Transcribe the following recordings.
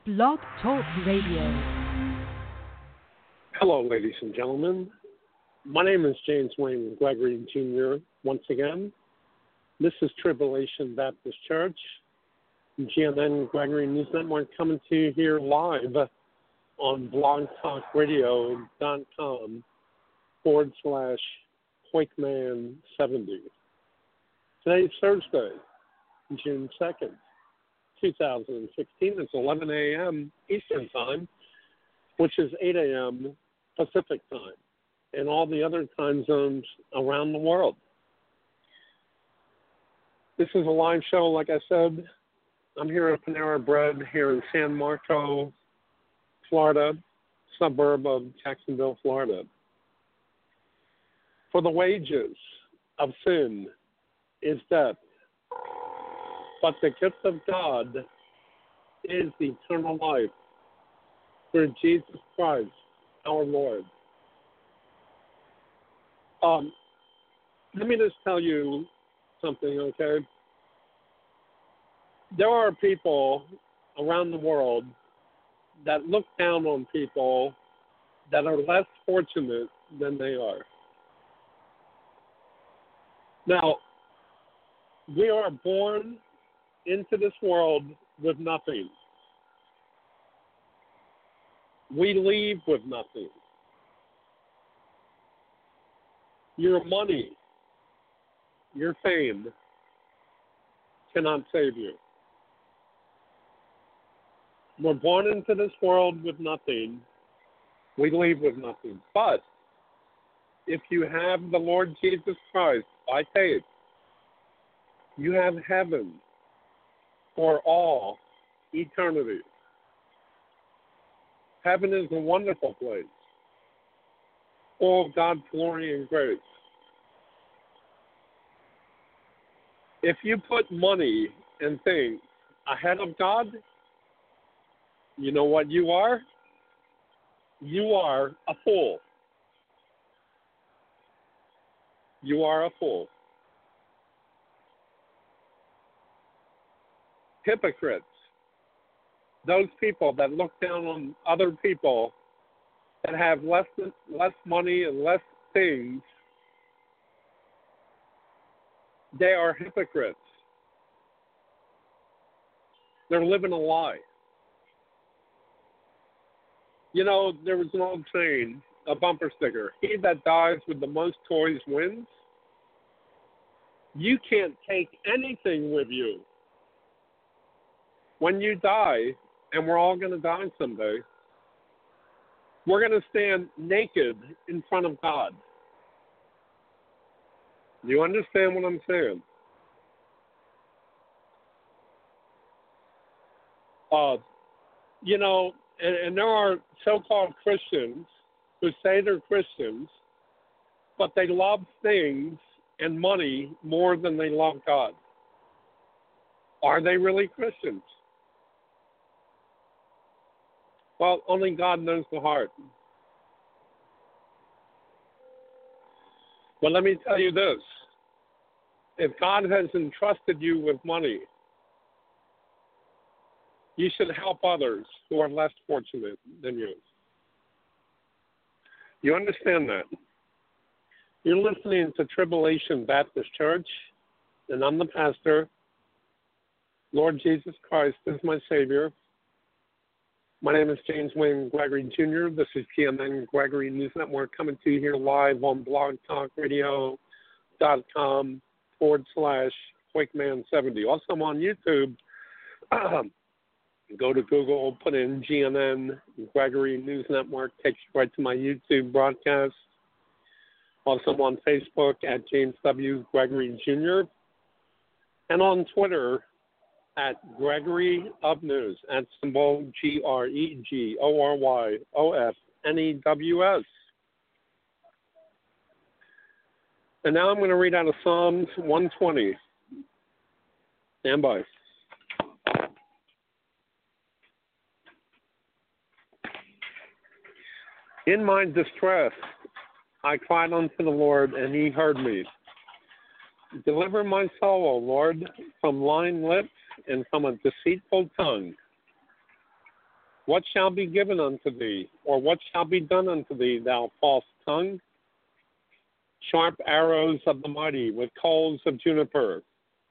Blog Talk Radio. Hello, ladies and gentlemen. My name is James Wayne Gregory Jr. Once again, this is Tribulation Baptist Church, GNN Gregory News Network, coming to you here live on blogtalkradio.com/Quakeman70. Today's Thursday, June 2nd, 2016. It's 11 a.m. Eastern Time, which is 8 a.m. Pacific Time, and all the other time zones around the world. This is a live show, like I said. I'm here at Panera Bread here in San Marcos, Florida, suburb of Jacksonville, Florida. For the wages of sin is death, but the gift of God is eternal life through Jesus Christ, our Lord. Let me just tell you something, okay? There are people around the world that look down on people that are less fortunate than they are. Now, we are born into this world with nothing. We leave with nothing. Your money, your fame cannot save you. We're born into this world with nothing. We leave with nothing. But if you have the Lord Jesus Christ by faith, you have heaven for all eternity. Heaven is a wonderful place, full of God's glory and grace. If you put money and things ahead of God, you know what you are? You are a fool. You are a fool. Hypocrites, those people that look down on other people that have less money and less things, they are hypocrites. They're living a lie. You know, there was an old saying, a bumper sticker, he that dies with the most toys wins. You can't take anything with you. When you die, and we're all going to die someday, we're going to stand naked in front of God. Do you understand what I'm saying? You know, and there are so-called Christians who say they're Christians, but they love things and money more than they love God. Are they really Christians? Well, only God knows the heart. But let me tell you this. If God has entrusted you with money, you should help others who are less fortunate than you. You understand that? You're listening to Tribulation Baptist Church, and I'm the pastor. Lord Jesus Christ is my Savior. My name is James Wayne Gregory Jr. This is GNN Gregory News Network, coming to you here live on blogtalkradio.com/Quakeman70. Also, I'm on YouTube. Go to Google, put in GNN Gregory News Network, takes you right to my YouTube broadcast. Also, I'm on Facebook at James W. Gregory Jr. and on Twitter at Gregory of News, at symbol GREGORYOFNEWS. And now I'm going to read out of Psalms 120. Stand by. In my distress, I cried unto the Lord, and he heard me. Deliver my soul, O Lord, from lying lips and from a deceitful tongue. What shall be given unto thee, or what shall be done unto thee, thou false tongue? Sharp arrows of the mighty with coals of juniper.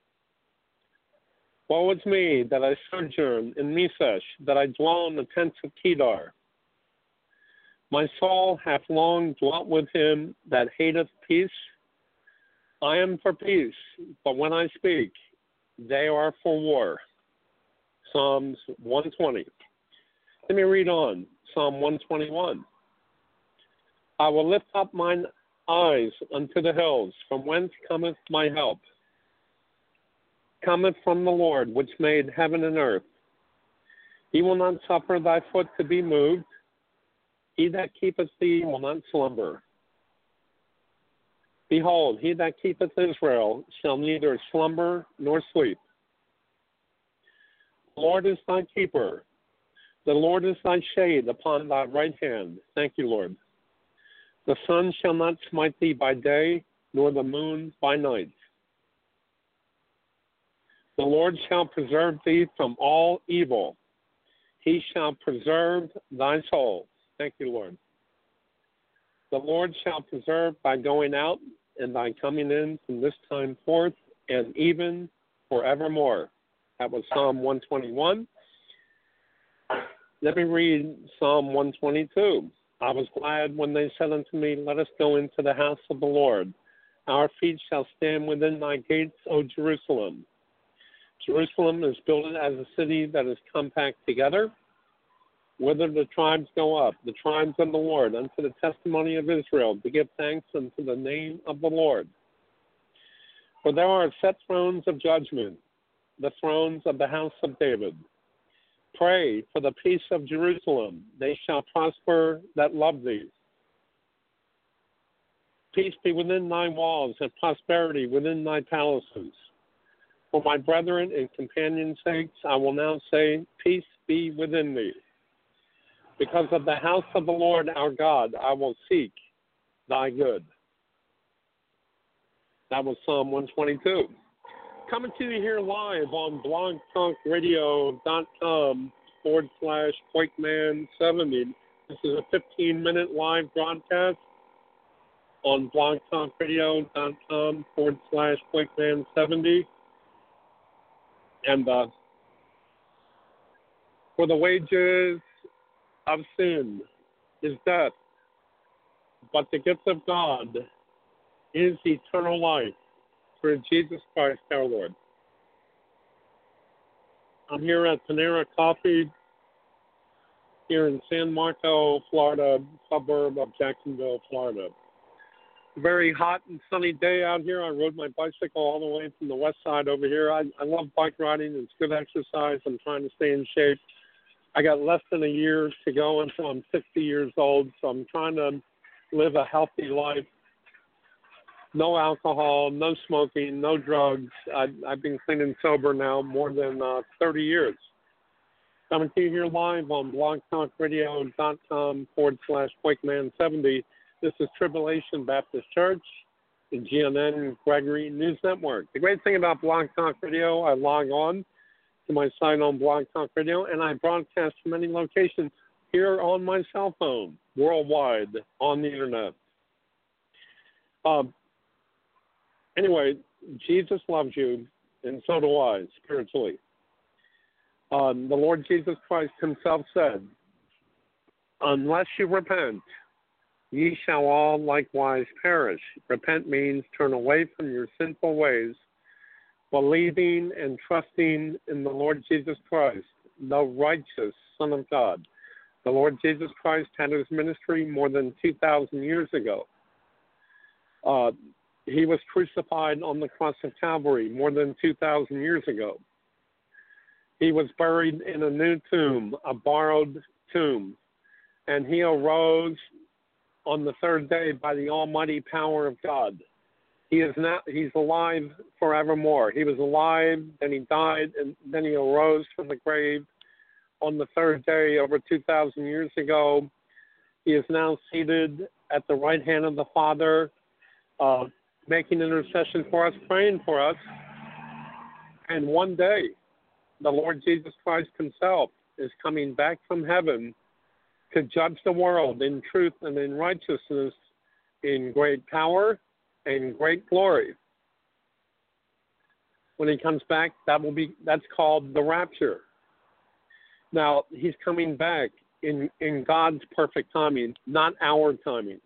Woe is me that I sojourn in Mesech, that I dwell in the tents of Kedar. My soul hath long dwelt with him that hateth peace. I am for peace, but when I speak, they are for war. Psalms 120. Let me read on. Psalm 121. I will lift up mine eyes unto the hills, from whence cometh my help. Cometh from the Lord, which made heaven and earth. He will not suffer thy foot to be moved. He that keepeth thee will not slumber. Behold, he that keepeth Israel shall neither slumber nor sleep. The Lord is thy keeper. The Lord is thy shade upon thy right hand. Thank you, Lord. The sun shall not smite thee by day, nor the moon by night. The Lord shall preserve thee from all evil. He shall preserve thy soul. Thank you, Lord. The Lord shall preserve thy going out and thy coming in from this time forth and even forevermore. That was Psalm 121. Let me read Psalm 122. I was glad when they said unto me, let us go into the house of the Lord. Our feet shall stand within thy gates, O Jerusalem. Jerusalem is built as a city that is compact together. Whither the tribes go up, the tribes of the Lord, unto the testimony of Israel, to give thanks unto the name of the Lord. For there are set thrones of judgment, the thrones of the house of David. Pray for the peace of Jerusalem. They shall prosper that love thee. Peace be within thy walls, and prosperity within thy palaces. For my brethren and companions' sakes, I will now say, peace be within thee. Because of the house of the Lord our God, I will seek thy good. That was Psalm 122. Coming to you here live on blogtalkradio.com/Quakeman70. This is a 15-minute live broadcast on blogtalkradio.com/Quakeman70. And for the wages of sin is death, but the gift of God is eternal life through Jesus Christ our Lord. I'm here at Panera Coffee here in San Marco, Florida, suburb of Jacksonville, Florida. Very hot and sunny day out here. I rode my bicycle all the way from the west side over here. I love bike riding. It's good exercise. I'm trying to stay in shape. I got less than a year to go until I'm 60 years old, so I'm trying to live a healthy life. No alcohol, no smoking, no drugs. I've been clean and sober now more than 30 years. Coming to you here live on blogtalkradio.com/Quakeman70. This is Tribulation Baptist Church, the GNN Gregory News Network. The great thing about Blog Talk Radio, I log on to my site on Blog Talk Radio, and I broadcast from many locations here on my cell phone, worldwide, on the internet. Anyway, Jesus loves you, and so do I, spiritually. The Lord Jesus Christ himself said, unless you repent, ye shall all likewise perish. Repent means turn away from your sinful ways, believing and trusting in the Lord Jesus Christ, the righteous Son of God. The Lord Jesus Christ had his ministry more than 2,000 years ago. He was crucified on the cross of Calvary more than 2,000 years ago. He was buried in a new tomb, a borrowed tomb, and he arose on the third day by the almighty power of God. He's alive forevermore. He was alive, then he died, and then he arose from the grave on the third day over 2,000 years ago. He is now seated at the right hand of the Father, making intercession for us, praying for us. And one day, the Lord Jesus Christ himself is coming back from heaven to judge the world in truth and in righteousness, in great power and great glory. When he comes back, that's called the rapture. Now, he's coming back in God's perfect timing, not our timing.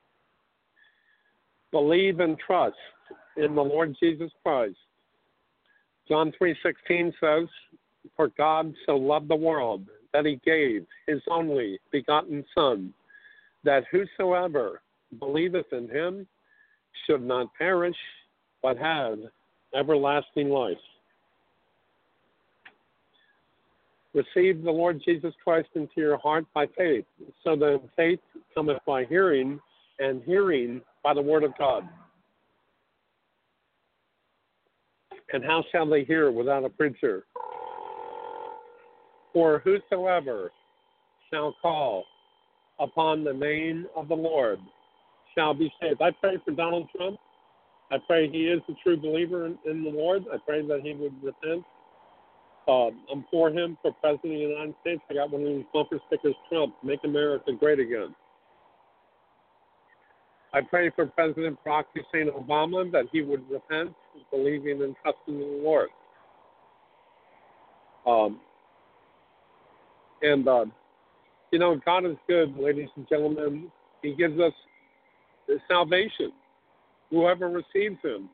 Believe and trust in the Lord Jesus Christ. John 3:16 says, "For God so loved the world that he gave his only begotten Son, that whosoever believeth in him should not perish, but have everlasting life." Receive the Lord Jesus Christ into your heart by faith, so that faith cometh by hearing, and hearing by the word of God. And how shall they hear without a preacher? For whosoever shall call upon the name of the Lord shall be saved. I pray for Donald Trump. I pray he is a true believer in the Lord. I pray that he would repent. I'm for him for President of the United States. I got one of these bumper stickers, Trump, make America great again. I pray for President Barack Hussein Obama that he would repent, believing and trusting in the Lord. God is good, ladies and gentlemen. He gives us salvation. Whoever receives him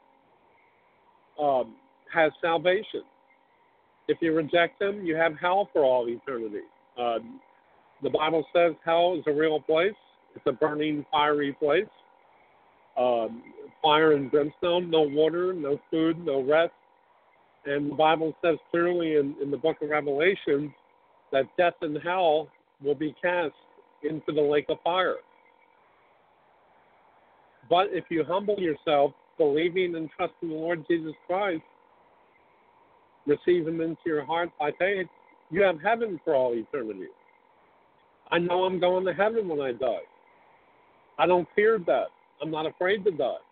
has salvation. If you reject him, you have hell for all eternity. The Bible says hell is a real place. It's a burning, fiery place. Fire and brimstone, no water, no food, no rest. And the Bible says clearly in the book of Revelation that death and hell will be cast into the lake of fire. But if you humble yourself, believing and trusting the Lord Jesus Christ, receive him into your heart by faith, you have heaven for all eternity. I know I'm going to heaven when I die. I don't fear death. I'm not afraid to die.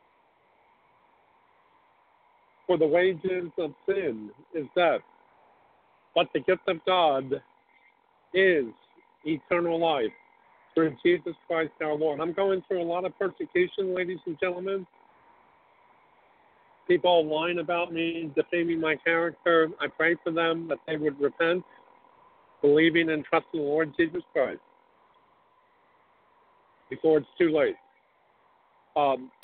For the wages of sin is death, but the gift of God is eternal life through Jesus Christ our Lord. I'm going through a lot of persecution, ladies and gentlemen. People lying about me, defaming my character. I pray for them that they would repent, believing and trusting the Lord Jesus Christ before it's too late.